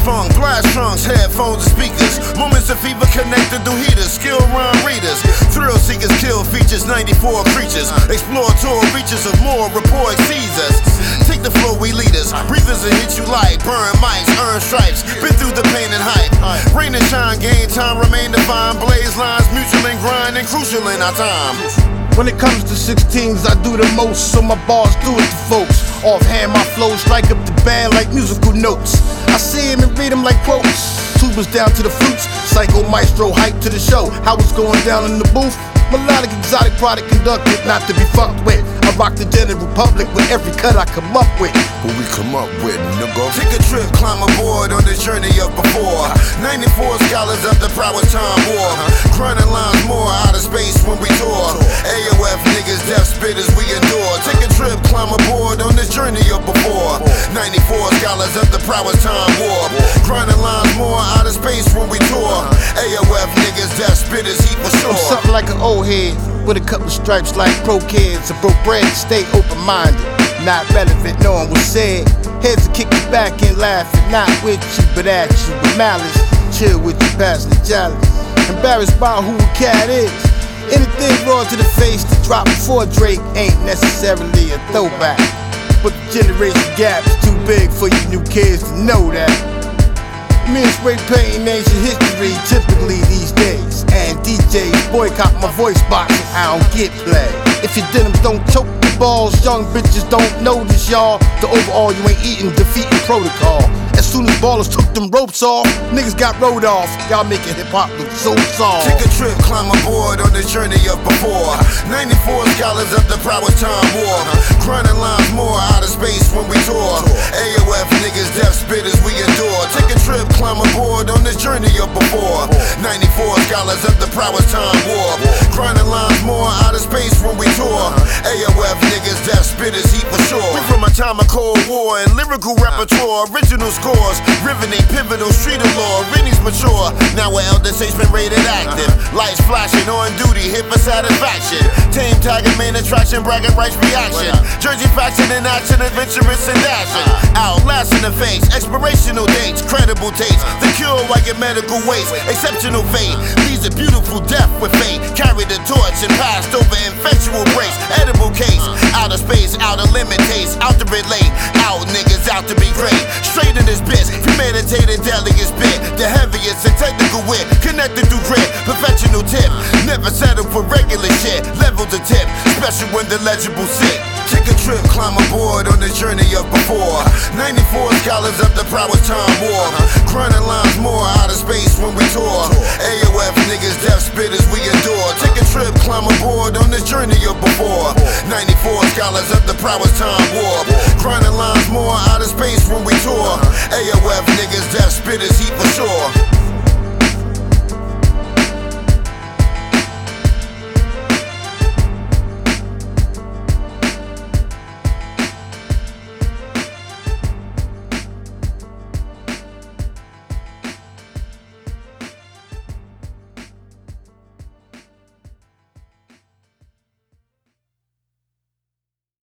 funk, blast trunks, headphones and speakers. Moments of fever connected through heaters. Skill rhyme readers, thrill seekers, kill features, 94 creatures. Explore tour reaches of more, rapport exceeds us. Take the floor, we leaders. Breathers and hit you like burn mics, earn stripes. Been through the pain and hype. Rain and shine, gain time, remain defined. Blaze lines, mutual and grind, and crucial in our time. When it comes to 16s, I do the most, so my bars do it to folks. Offhand, my flows strike up the band like musical notes. I see 'em and read 'em like quotes. Tubas down to the flutes, psycho maestro hype to the show. How it's going down in the booth? Melodic, exotic product conducted, not to be fucked with. I rock the general public with every cut I come up with. What we come up with, nigga. Take a trip, climb aboard on the journey of before. 94 scholars of the prowess time war. Grinding lines more out of space when we tour. AOF niggas, death spitters, we endure. Take a trip, climb aboard on this journey of before. 94 scholars of the prowess time war. Grinding lines more out of space when we tour. AOF niggas, death spitters, heat for sure. I'm something like an old head with a couple stripes like pro kids. I broke bread, stay open-minded. Not relevant, no one was said. Heads to kick you back and laughing, not with you, but at you with malice. Chill with you, pass the challenge. Embarrassed by who a cat is. Anything raw to the face to drop before Drake ain't necessarily a throwback. But the generation gap is too big for you new kids to know that. Me and spray painting ancient history typically these days. And DJs boycott my voice box and I don't get played. If your denim don't choke the balls, young bitches don't notice y'all. The overall you ain't eating, defeating protocol. As soon as ballers took them ropes off, niggas got rode off. Y'all making hip hop look so soft. Take a trip, climb aboard on the journey of before. 94 scholars of the prowess time war. Grinding lines more out of space when we tour. AOF niggas, death spitters, we endure. Take a trip, climb aboard on this journey of before. 94 scholars of the prowess time war. Grinding lines more out of space when we tour. AOF niggas, death spitters, heat for sure. We from a time of Cold War and lyrical repertoire. Original scores, riveting, pivotal, street of law. Rennie's mature, now we're elder statesman rated active. Lights flashing, on duty, hit for satisfaction. Tame tiger, main attraction, bragging rights reaction. Jersey faction in action, adventurous and dashing. Outlasting the face, expirational dates, credible takes. The cure while your medical waste, exceptional fate. Leads a beautiful death with fate. Carried the torch and passed over infectual brace. Edible case, out of space, out of limit taste. Out to relate, out niggas out to be great. Straight in this bitch, premeditated delicate bit. The heaviest and technical wit, connected through grit. Professional tip, never settle for regular shit. Level to tip, special when the legible sit. Take a trip, climb aboard on the journey of before. 94 scholars of the prowess time war. Grinding lines more out of space when we tour. AOF niggas, death spitters, we endure. Take a trip, climb aboard on this journey of before. 94 scholars of the prowess time war. Grinding lines more out of space when we tour. AOF niggas, death spitters, heat for sure.